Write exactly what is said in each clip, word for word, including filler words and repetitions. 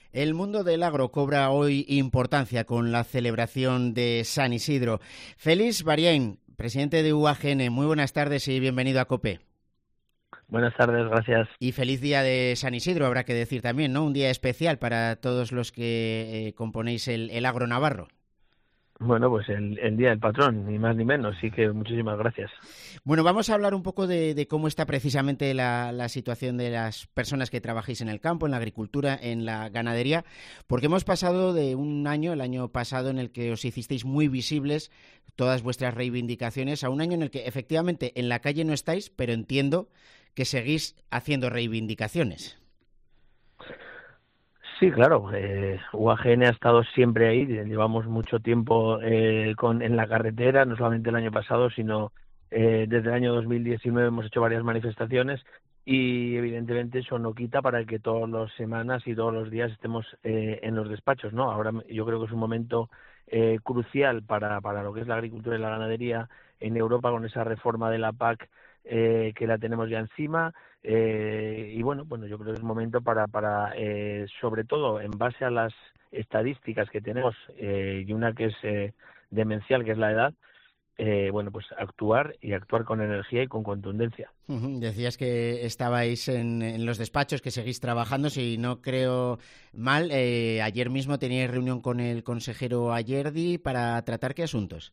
El mundo del agro cobra hoy importancia con la celebración de San Isidro. Félix Bariain, presidente de U A G N, muy buenas tardes y bienvenido a COPE. Buenas tardes, gracias. Y feliz día de San Isidro, habrá que decir también, ¿no? Un día especial para todos los que eh, componéis el, el agro navarro. Bueno, pues el, el Día del Patrón, ni más ni menos, sí que muchísimas gracias. Bueno, vamos a hablar un poco de, de cómo está precisamente la, la situación de las personas que trabajáis en el campo, en la agricultura, en la ganadería, porque hemos pasado de un año, el año pasado, en el que os hicisteis muy visibles todas vuestras reivindicaciones, a un año en el que efectivamente en la calle no estáis, pero entiendo que seguís haciendo reivindicaciones. Sí, claro, eh, U A G N ha estado siempre ahí, llevamos mucho tiempo eh, con, en la carretera, no solamente el año pasado, sino eh, desde el año dos mil diecinueve hemos hecho varias manifestaciones y evidentemente eso no quita para que todas las semanas y todos los días estemos eh, en los despachos, ¿no? Ahora yo creo que es un momento eh, crucial para, para lo que es la agricultura y la ganadería en Europa con esa reforma de la P A C eh, que la tenemos ya encima. Eh, y bueno, bueno, yo creo que es momento para, para eh, sobre todo en base a las estadísticas que tenemos eh, y una que es eh, demencial, que es la edad, eh, bueno, pues actuar y actuar con energía y con contundencia. Uh-huh. Decías que estabais en, en los despachos, que seguís trabajando, si no creo mal, eh, ayer mismo teníais reunión con el consejero Ayerdi para tratar qué asuntos.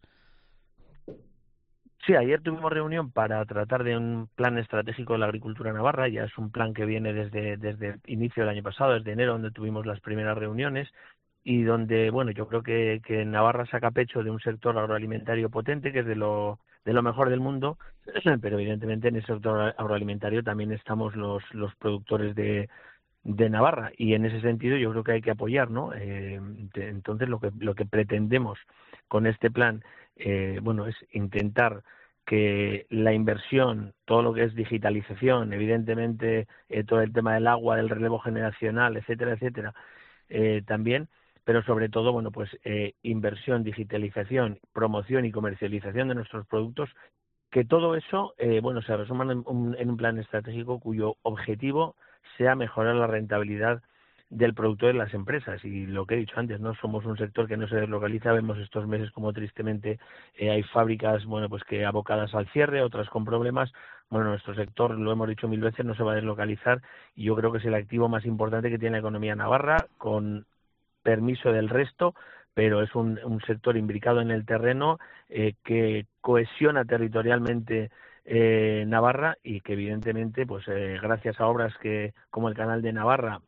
Sí, ayer tuvimos reunión para tratar de un plan estratégico de la agricultura navarra. Ya es un plan que viene desde, desde el inicio del año pasado, desde enero, donde tuvimos las primeras reuniones y donde, bueno, yo creo que, que Navarra saca pecho de un sector agroalimentario potente, que es de lo, de lo mejor del mundo, pero evidentemente en el sector agroalimentario también estamos los, los productores de, de Navarra y en ese sentido yo creo que hay que apoyar, ¿no? Eh, entonces lo que, lo que pretendemos con este plan, eh, bueno, es intentar que la inversión, todo lo que es digitalización, evidentemente eh, todo el tema del agua, del relevo generacional, etcétera, etcétera, eh, también, pero sobre todo, bueno, pues eh, inversión, digitalización, promoción y comercialización de nuestros productos, que todo eso, eh, bueno, se resuma en un, en un plan estratégico cuyo objetivo sea mejorar la rentabilidad del producto de las empresas. Y lo que he dicho antes, no somos un sector que no se deslocaliza. Vemos estos meses como tristemente eh, hay fábricas, bueno, pues que abocadas al cierre, otras con problemas. Bueno, nuestro sector, lo hemos dicho mil veces, no se va a deslocalizar y yo creo que es el activo más importante que tiene la economía navarra, con permiso del resto, pero es un, un sector imbricado en el terreno eh, que cohesiona territorialmente eh, Navarra y que evidentemente, pues eh, gracias a obras que como el Canal de Navarra,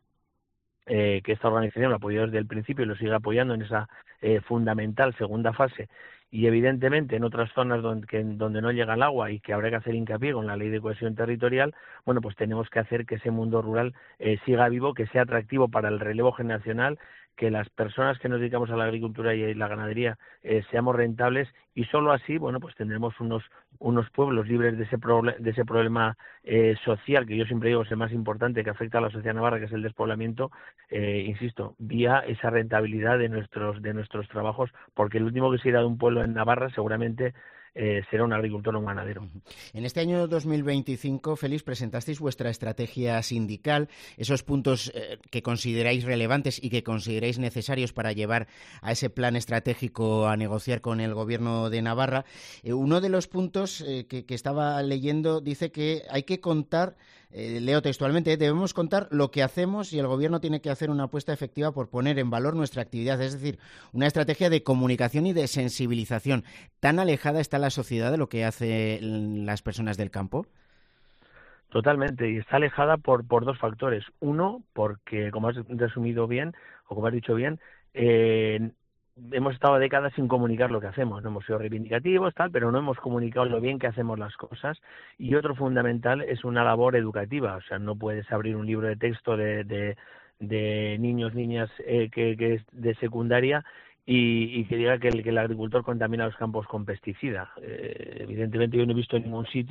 eh, que esta organización lo apoyó desde el principio y lo sigue apoyando en esa eh, fundamental segunda fase, y evidentemente en otras zonas donde, que, donde no llega el agua y que habrá que hacer hincapié con la ley de cohesión territorial, bueno, pues tenemos que hacer que ese mundo rural eh, siga vivo, que sea atractivo para el relevo generacional, que las personas que nos dedicamos a la agricultura y la ganadería eh, seamos rentables y solo así, bueno, pues tendremos unos unos pueblos libres de ese proble- de ese problema eh, social que yo siempre digo es el más importante que afecta a la sociedad navarra, que es el despoblamiento, eh, insisto, vía esa rentabilidad de nuestros de nuestros trabajos, porque el último que se irá de un pueblo en Navarra seguramente Eh, será un agricultor o un ganadero. En este año dos mil veinticinco, Félix, presentasteis vuestra estrategia sindical, esos puntos eh, que consideráis relevantes y que consideráis necesarios para llevar a ese plan estratégico a negociar con el Gobierno de Navarra. Eh, uno de los puntos eh, que, que estaba leyendo dice que hay que contar, eh, leo textualmente, eh, debemos contar lo que hacemos y el Gobierno tiene que hacer una apuesta efectiva por poner en valor nuestra actividad, es decir, una estrategia de comunicación y de sensibilización. ¿Tan alejada está la sociedad de lo que hacen las personas del campo? Totalmente, y está alejada por, por dos factores. Uno, porque, como has resumido bien, o como has dicho bien, eh, hemos estado décadas sin comunicar lo que hacemos. No hemos sido reivindicativos, tal, pero no hemos comunicado lo bien que hacemos las cosas. Y otro fundamental es una labor educativa. O sea, no puedes abrir un libro de texto de, de, de niños, niñas eh, que, que es de secundaria y, y que diga que el, que el agricultor contamina los campos con pesticidas. Eh, evidentemente yo no he visto en ningún sitio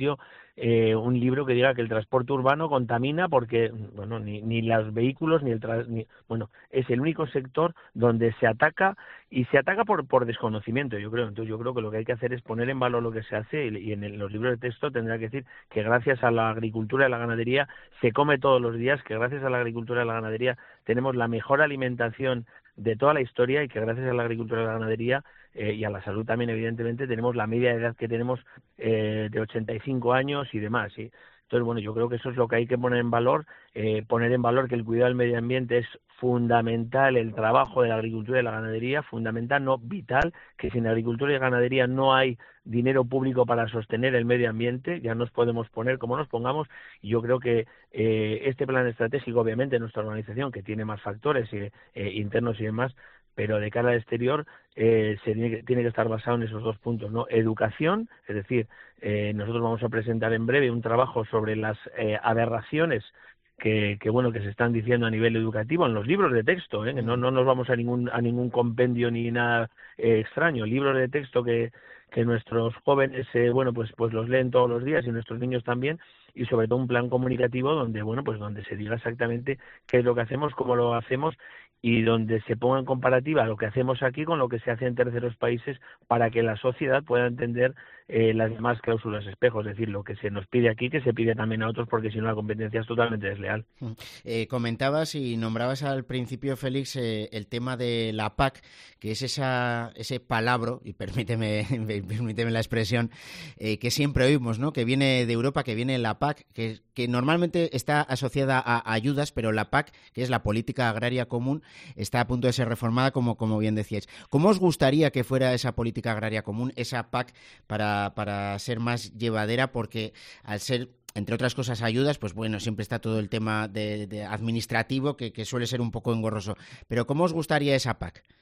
eh, un libro que diga que el transporte urbano contamina porque, bueno, ni, ni los vehículos, ni el tra ni, bueno, es el único sector donde se ataca, y se ataca por, por desconocimiento, yo creo. Entonces yo creo que lo que hay que hacer es poner en valor lo que se hace, y, y en el, los libros de texto tendrá que decir que gracias a la agricultura y la ganadería se come todos los días, que gracias a la agricultura y la ganadería tenemos la mejor alimentación de toda la historia, y que gracias a la agricultura y la ganadería eh, y a la salud también, evidentemente, tenemos la media de edad que tenemos eh, de ochenta y cinco años y demás, ¿sí? Entonces, bueno, yo creo que eso es lo que hay que poner en valor, eh, poner en valor que el cuidado del medio ambiente es fundamental, el trabajo de la agricultura y la ganadería, fundamental, no vital, que sin agricultura y ganadería no hay dinero público para sostener el medio ambiente, ya nos podemos poner como nos pongamos, y yo creo que eh, este plan estratégico, obviamente, nuestra organización, que tiene más factores eh, eh, internos y demás, pero de cara al exterior eh, se tiene que, tiene que estar basado en esos dos puntos, ¿no? Educación, es decir, eh, nosotros vamos a presentar en breve un trabajo sobre las eh, aberraciones que, que bueno que se están diciendo a nivel educativo en los libros de texto, ¿eh? no no nos vamos a ningún a ningún compendio ni nada eh, extraño, libros de texto que que nuestros jóvenes eh, bueno pues pues los leen todos los días, y nuestros niños también, y sobre todo un plan comunicativo donde bueno pues donde se diga exactamente qué es lo que hacemos, cómo lo hacemos, y donde se ponga en comparativa lo que hacemos aquí con lo que se hace en terceros países, para que la sociedad pueda entender eh, las demás cláusulas espejo, es decir, lo que se nos pide aquí que se pide también a otros, porque si no la competencia es totalmente desleal. Eh, comentabas y nombrabas al principio, Félix, eh, el tema de la P A C, que es esa, ese palabra, y permíteme, permíteme la expresión, eh, que siempre oímos, ¿no? Que viene de Europa, que viene la P A C, que, que normalmente está asociada a ayudas, pero la P A C, que es la Política Agraria Común, está a punto de ser reformada, como, como bien decíais. ¿Cómo os gustaría que fuera esa Política Agraria Común, esa P A C, para, para ser más llevadera? Porque al ser, entre otras cosas, ayudas, pues bueno, siempre está todo el tema de, de administrativo que, que suele ser un poco engorroso. Pero ¿cómo os gustaría esa P A C?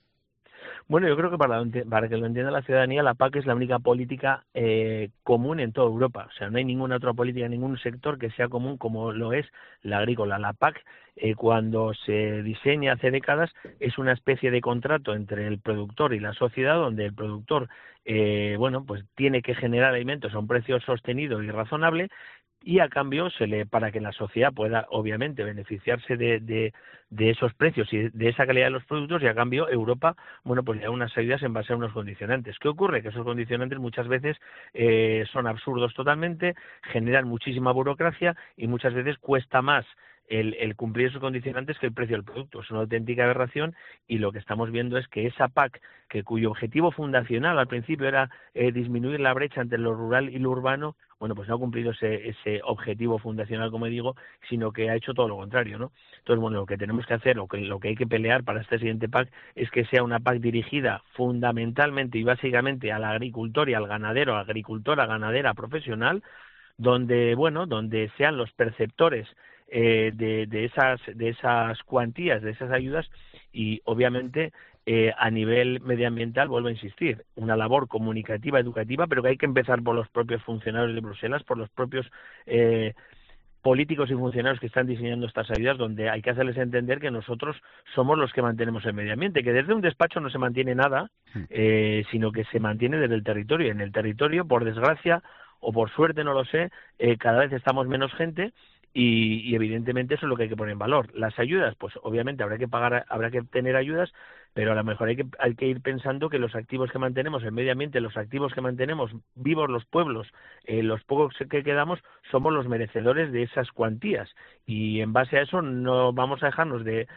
Bueno, yo creo que para, para que lo entienda la ciudadanía, la P A C es la única política eh, común en toda Europa. O sea, no hay ninguna otra política, ningún sector que sea común como lo es la agrícola. La P A C, eh, cuando se diseña hace décadas, es una especie de contrato entre el productor y la sociedad, donde el productor, eh, bueno, pues tiene que generar alimentos a un precio sostenido y razonable, y a cambio se le, para que la sociedad pueda obviamente beneficiarse de, de, de esos precios y de esa calidad de los productos, y a cambio Europa, bueno, pues le da unas ayudas en base a unos condicionantes. ¿Qué ocurre? Que esos condicionantes muchas veces eh, son absurdos totalmente, generan muchísima burocracia, y muchas veces cuesta más El, el cumplir esos condicionantes que el precio del producto. Es una auténtica aberración, y lo que estamos viendo es que esa P A C, que cuyo objetivo fundacional al principio era eh, disminuir la brecha entre lo rural y lo urbano, bueno, pues no ha cumplido ese, ese objetivo fundacional, como digo, sino que ha hecho todo lo contrario, ¿no? Entonces, bueno, lo que tenemos que hacer, lo que, lo que hay que pelear para esta siguiente P A C, es que sea una P A C dirigida fundamentalmente y básicamente al agricultor y al ganadero, agricultora, ganadera, profesional, donde, bueno, donde sean los perceptores Eh, de, de esas de esas cuantías, de esas ayudas, y obviamente eh, a nivel medioambiental, vuelvo a insistir, una labor comunicativa, educativa, pero que hay que empezar por los propios funcionarios de Bruselas, por los propios eh, políticos y funcionarios que están diseñando estas ayudas, donde hay que hacerles entender que nosotros somos los que mantenemos el medio ambiente, que desde un despacho no se mantiene nada, eh, sino que se mantiene desde el territorio. En el territorio, por desgracia o por suerte, no lo sé, eh, cada vez estamos menos gente, Y, y evidentemente eso es lo que hay que poner en valor. Las ayudas, pues obviamente habrá que pagar, habrá que tener ayudas, pero a lo mejor hay que, hay que ir pensando que los activos que mantenemos, el medio ambiente, los activos que mantenemos vivos, los pueblos, eh, los pocos que quedamos, somos los merecedores de esas cuantías. Y en base a eso no vamos a dejarnos de,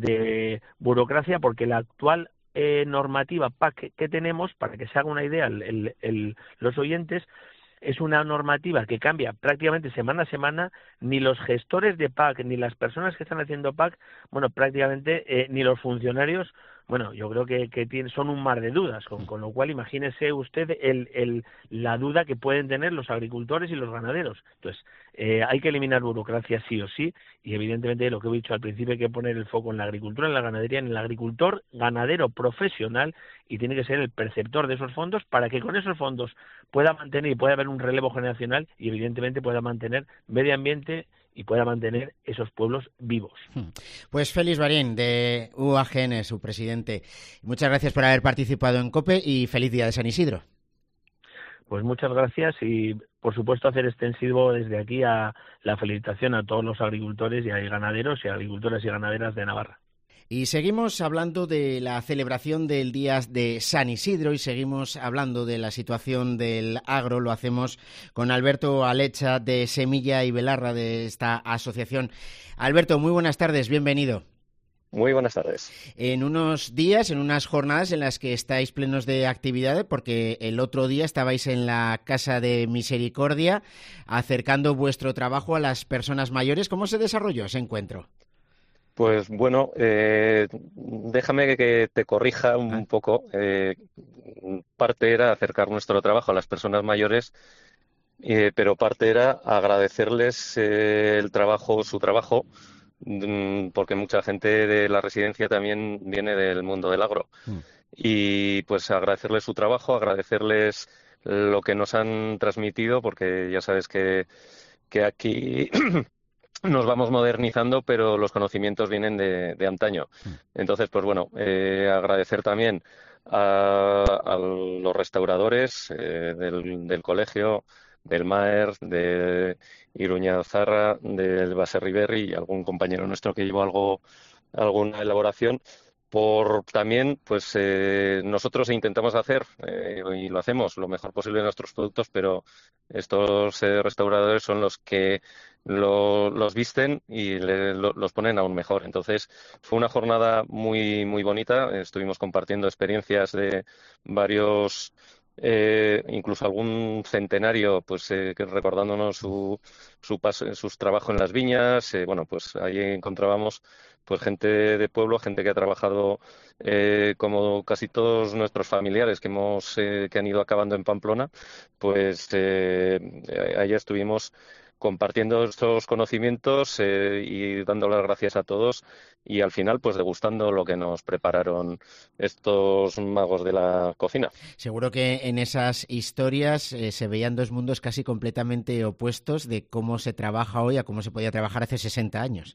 de burocracia, porque la actual eh, normativa P A C que, que tenemos, para que se haga una idea el, el, el, los oyentes, es una normativa que cambia prácticamente semana a semana. Ni los gestores de P A C, ni las personas que están haciendo P A C, bueno, prácticamente eh, ni los funcionarios, bueno, yo creo que, que tiene, son un mar de dudas, con, con lo cual imagínese usted el, el, la duda que pueden tener los agricultores y los ganaderos. Entonces, eh, hay que eliminar burocracia sí o sí, y evidentemente lo que he dicho al principio, hay que poner el foco en la agricultura, en la ganadería, en el agricultor ganadero profesional, y tiene que ser el perceptor de esos fondos, para que con esos fondos pueda mantener y pueda haber un relevo generacional, y evidentemente pueda mantener medio ambiente y pueda mantener esos pueblos vivos. Pues Félix Barín, de U A G N, su presidente, muchas gracias por haber participado en COPE, y feliz día de San Isidro. Pues muchas gracias y, por supuesto, hacer extensivo desde aquí a la felicitación a todos los agricultores y ganaderos y agricultoras y ganaderas de Navarra. Y seguimos hablando de la celebración del Día de San Isidro y seguimos hablando de la situación del agro. Lo hacemos con Alberto Alecha de Semilla y Belarra, de esta asociación. Alberto, muy buenas tardes, bienvenido. Muy buenas tardes. En unos días, en unas jornadas en las que estáis plenos de actividad, porque el otro día estabais en la Casa de Misericordia acercando vuestro trabajo a las personas mayores. ¿Cómo se desarrolló ese encuentro? Pues bueno, eh, déjame que te corrija un ah. poco. Eh, parte era acercar nuestro trabajo a las personas mayores, eh, pero parte era agradecerles eh, el trabajo, su trabajo, porque mucha gente de la residencia también viene del mundo del agro. Mm. Y pues agradecerles su trabajo, agradecerles lo que nos han transmitido, porque ya sabes que, que aquí nos vamos modernizando, pero los conocimientos vienen de, de antaño. Entonces, pues bueno, eh, agradecer también a, a los restauradores eh, del, del colegio, del Maer, de Iruña Zarra, del Baserriberri y algún compañero nuestro que llevó algo, alguna elaboración. Por también, pues eh, nosotros intentamos hacer, eh, y lo hacemos, lo mejor posible en nuestros productos, pero estos eh, restauradores son los que lo, los visten y le, lo, los ponen aún mejor. Entonces, fue una jornada muy, muy bonita. Estuvimos compartiendo experiencias de varios, eh, incluso algún centenario, pues eh, que recordándonos su, su paso, sus trabajos en las viñas. Eh, bueno, pues ahí encontrábamos pues gente de pueblo, gente que ha trabajado eh, como casi todos nuestros familiares que hemos eh, que han ido acabando en Pamplona, pues eh, ahí estuvimos compartiendo estos conocimientos eh, y dando las gracias a todos y al final pues degustando lo que nos prepararon estos magos de la cocina. Seguro que en esas historias eh, se veían dos mundos casi completamente opuestos de cómo se trabaja hoy a cómo se podía trabajar hace sesenta años.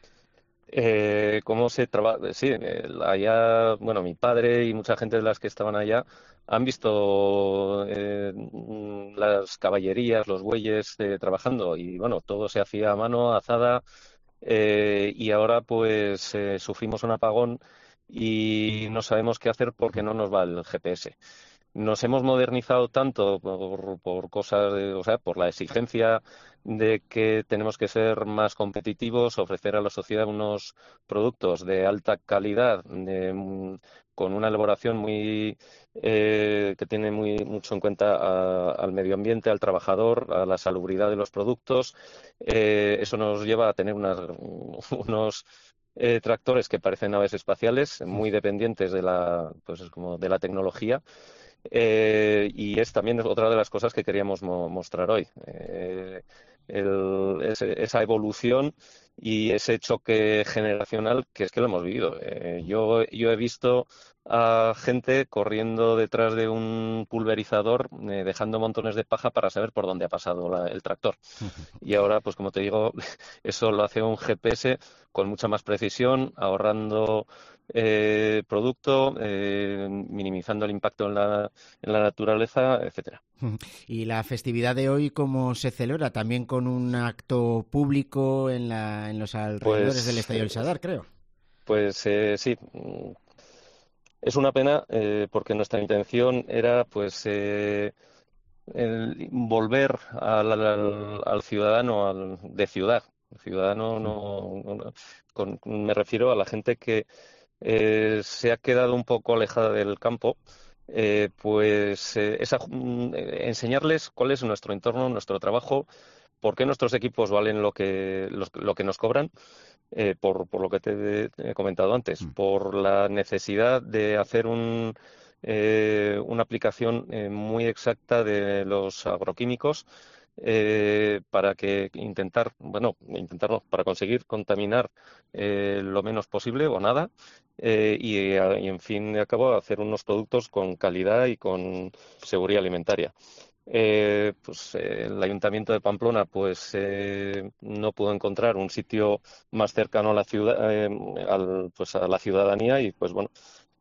Eh, cómo se trabaja, sí, allá, bueno, mi padre y mucha gente de las que estaban allá han visto eh, las caballerías, los bueyes eh, trabajando y bueno, todo se hacía a mano, azada eh, y ahora pues eh, sufrimos un apagón y no sabemos qué hacer porque no nos va el G P S. Nos hemos modernizado tanto por, por cosas, de, o sea, por la exigencia de que tenemos que ser más competitivos, ofrecer a la sociedad unos productos de alta calidad, de, con una elaboración muy eh, que tiene muy mucho en cuenta a, al medio ambiente, al trabajador, a la salubridad de los productos. Eh, eso nos lleva a tener unas, unos eh, tractores que parecen naves espaciales, muy dependientes de la, pues, como de la tecnología. Eh, y es también otra de las cosas que queríamos mo mostrar hoy, eh, el, ese, esa evolución y ese choque generacional que es que lo hemos vivido. Eh, yo, yo he visto a gente corriendo detrás de un pulverizador, eh, dejando montones de paja para saber por dónde ha pasado la, el tractor. Y ahora, pues como te digo, eso lo hace un G P S con mucha más precisión, ahorrando eh, producto, eh, minimizando el impacto en la, en la naturaleza, etcétera. Y la festividad de hoy, ¿cómo se celebra? También con un acto público en, la, en los alrededores pues, del Estadio del Sadar, creo. Pues eh, sí. Es una pena eh, porque nuestra intención era pues eh, el volver al, al, al ciudadano al, de ciudad. El ciudadano no, no con, me refiero a la gente que eh, se ha quedado un poco alejada del campo. Eh, pues eh, esa, eh, enseñarles cuál es nuestro entorno, nuestro trabajo, por qué nuestros equipos valen lo que, lo, lo que nos cobran. Eh, por, por lo que te he comentado antes, mm. por la necesidad de hacer un, eh, una aplicación eh, muy exacta de los agroquímicos eh, para que intentar, bueno, intentarlo, para conseguir contaminar eh, lo menos posible o nada eh, y, y, en fin de cabo, hacer unos productos con calidad y con seguridad alimentaria. Eh, pues eh, el Ayuntamiento de Pamplona pues eh, no pudo encontrar un sitio más cercano a la ciudad, eh, al, pues a la ciudadanía y pues bueno,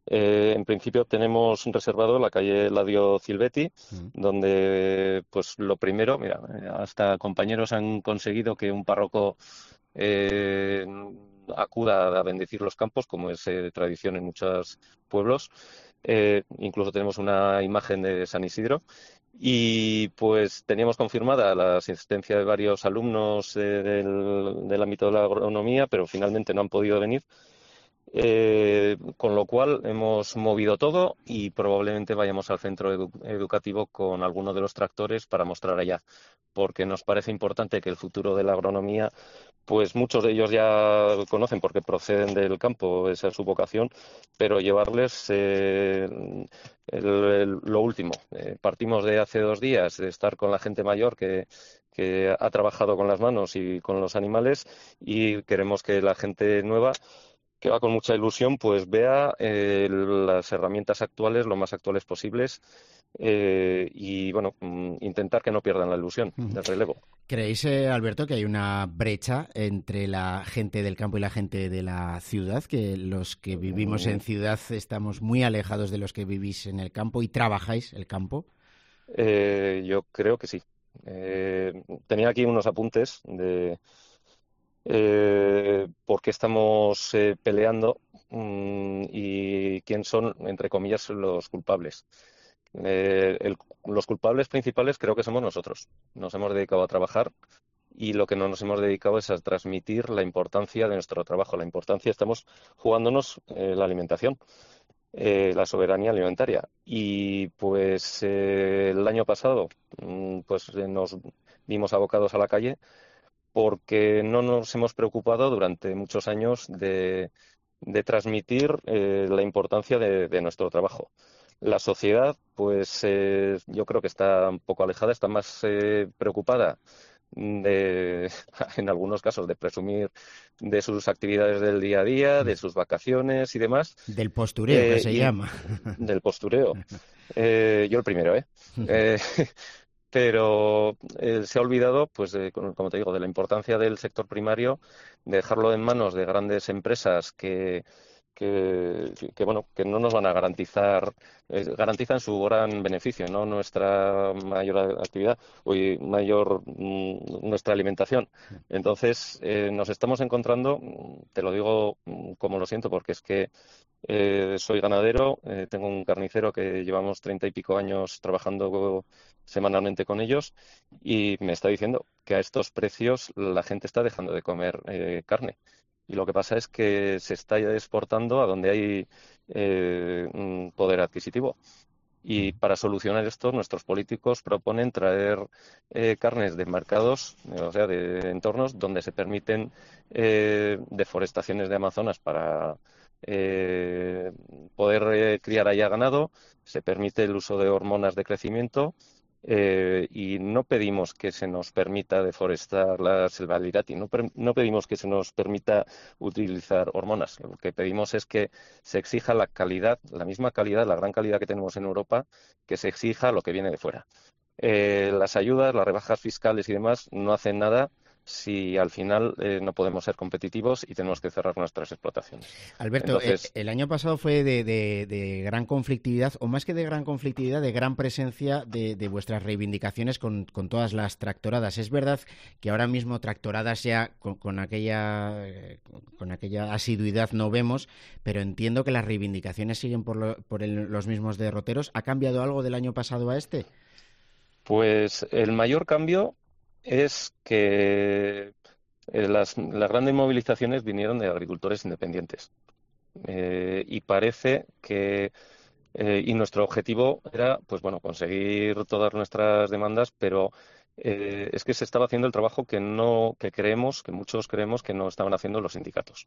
Eh, en principio tenemos reservado la calle Ladio Silvetti, Mm. donde, pues lo primero, mira, eh, hasta compañeros han conseguido que un párroco eh, acuda a bendecir los campos, como es eh, tradición en muchos pueblos. Eh, incluso tenemos una imagen de San Isidro. Y pues teníamos confirmada la asistencia de varios alumnos eh, del, del ámbito de la agronomía, pero finalmente no han podido venir. Eh, con lo cual hemos movido todo y probablemente vayamos al centro edu- educativo con alguno de los tractores para mostrar allá, porque nos parece importante que el futuro de la agronomía, pues muchos de ellos ya conocen porque proceden del campo, esa es su vocación, pero llevarles eh, el- el- lo último. Eh, partimos de hace dos días de estar con la gente mayor que que ha trabajado con las manos y con los animales y queremos que la gente nueva que va con mucha ilusión, pues vea eh, las herramientas actuales lo más actuales posibles eh, y, bueno, mm, intentar que no pierdan la ilusión Ujú. del relevo. ¿Creéis, eh, Alberto, que hay una brecha entre la gente del campo y la gente de la ciudad? Que los que vivimos Mm, en ciudad estamos muy alejados de los que vivís en el campo y trabajáis el campo. eh, yo creo que sí. Eh, tenía aquí unos apuntes de eh, por qué estamos eh, peleando mm, y quién son, entre comillas, los culpables. Eh, el- los culpables principales creo que somos nosotros. Nos hemos dedicado a trabajar y lo que no nos hemos dedicado es a transmitir la importancia de nuestro trabajo. La importancia, estamos jugándonos eh, la alimentación, eh, la soberanía alimentaria. Y pues eh, el año pasado mm, pues eh, nos vimos abocados a la calle porque no nos hemos preocupado durante muchos años de, de transmitir eh, la importancia de, de nuestro trabajo. La sociedad, pues eh, yo creo que está un poco alejada, está más eh, preocupada de, en algunos casos, de presumir de sus actividades del día a día, de sus vacaciones y demás, Del postureo, que eh, se y llama. del postureo. Eh, yo el primero, ¿eh? Eh, pero eh, se ha olvidado, pues, de- como como te digo, de la importancia del sector primario, de dejarlo en manos de grandes empresas que, que, que, bueno, que no nos van a garantizar, eh, garantizan su gran beneficio, no nuestra mayor a- actividad o y mayor mm, nuestra alimentación. Entonces, eh, nos estamos encontrando, mm, te lo digo mm, como lo siento, porque es que eh, soy ganadero, eh, tengo un carnicero que llevamos treinta y pico años trabajando semanalmente con ellos y me está diciendo que a estos precios la gente está dejando de comer eh, carne. Y lo que pasa es que se está exportando a donde hay eh, un poder adquisitivo. Y para solucionar esto, nuestros políticos proponen traer eh, carnes de mercados, eh, o sea, de entornos donde se permiten eh, deforestaciones de Amazonas para eh, poder eh, criar allá ganado, se permite el uso de hormonas de crecimiento eh, y no pedimos que se nos permita deforestar la selva lirati, no, per- no pedimos que se nos permita utilizar hormonas. Lo que pedimos es que se exija la calidad, la misma calidad, la gran calidad que tenemos en Europa, que se exija lo que viene de fuera. Eh, las ayudas, las rebajas fiscales y demás no hacen nada si al final eh, no podemos ser competitivos y tenemos que cerrar nuestras explotaciones. Alberto, eh, Entonces, el año pasado fue de, de- de gran conflictividad, o más que de gran conflictividad, de gran presencia de, de vuestras reivindicaciones con, con todas las tractoradas. Es verdad que ahora mismo tractoradas ya con, con aquella eh, con aquella asiduidad no vemos, pero entiendo que las reivindicaciones siguen por, lo- por el- los mismos derroteros. ¿Ha cambiado algo del año pasado a este? pues el mayor cambio es que eh, las, las grandes movilizaciones vinieron de agricultores independientes. Eh, y parece que Eh, y nuestro objetivo era, pues bueno, conseguir todas nuestras demandas, pero eh, es que se estaba haciendo el trabajo que no, que creemos, que muchos creemos que no estaban haciendo los sindicatos.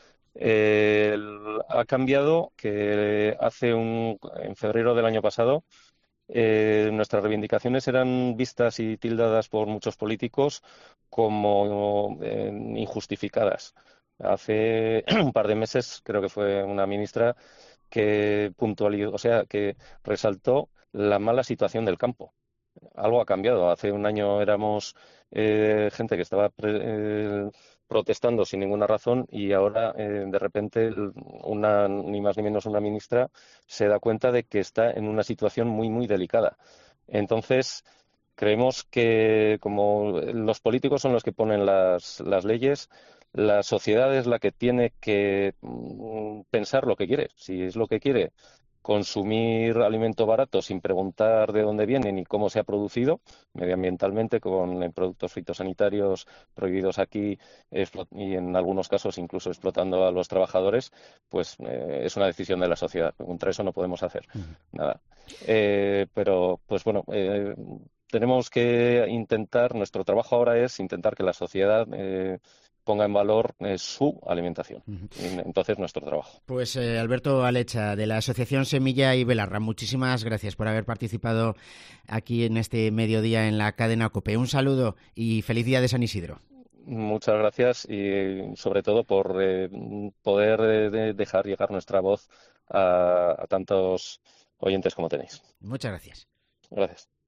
Eh, el- ha cambiado que hace un, en febrero del año pasado, eh, nuestras reivindicaciones eran vistas y tildadas por muchos políticos como eh, injustificadas. Hace un par de meses, creo que fue una ministra que puntualizó, o sea, que resaltó la mala situación del campo. Algo ha cambiado. Hace un año éramos eh, gente que estaba pre- eh, protestando sin ninguna razón y ahora eh, de repente una, ni más ni menos una ministra se da cuenta de que está en una situación muy, muy delicada. Entonces, creemos que como los políticos son los que ponen las, las leyes, la sociedad es la que tiene que mm, pensar lo que quiere. Si es lo que quiere consumir alimento barato sin preguntar de dónde viene ni cómo se ha producido medioambientalmente con eh, productos fitosanitarios prohibidos aquí y en algunos casos incluso explotando a los trabajadores, pues eh, es una decisión de la sociedad. Contra eso no podemos hacer Uh-huh. nada. Eh, pero, pues bueno, eh, tenemos que intentar, nuestro trabajo ahora es intentar que la sociedad eh, ponga en valor eh, su alimentación. Uh-huh. Entonces, nuestro trabajo. Pues eh, Alberto Alecha, de la Asociación Semilla y Belarra, muchísimas gracias por haber participado aquí en este mediodía en la cadena COPE. Un saludo y feliz día de San Isidro. Muchas gracias y sobre todo por eh, poder eh, de dejar llegar nuestra voz a, a tantos oyentes como tenéis. Muchas gracias. Gracias.